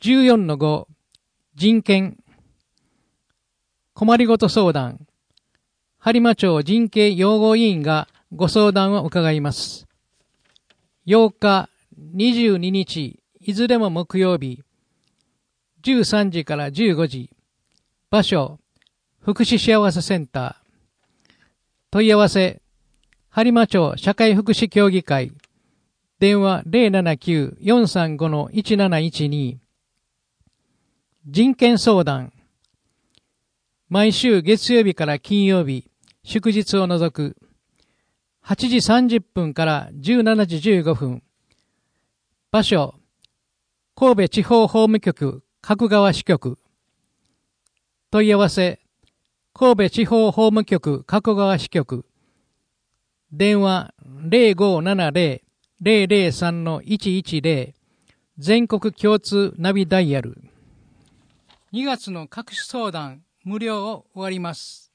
14-5 人権困りごと相談播磨町人権擁護委員がご相談を伺います。8日、22日、いずれも木曜日、13時から15時、場所、福祉幸せセンター、問い合わせ、播磨町社会福祉協議会、電話 079-435-1712、人権相談、毎週月曜日から金曜日、祝日を除く、8時30分から17時15分。場所、神戸地方法務局加古川支局。問い合わせ、神戸地方法務局加古川支局。電話 0570-003-110 全国共通ナビダイヤル。2月の各種相談無料を終わります。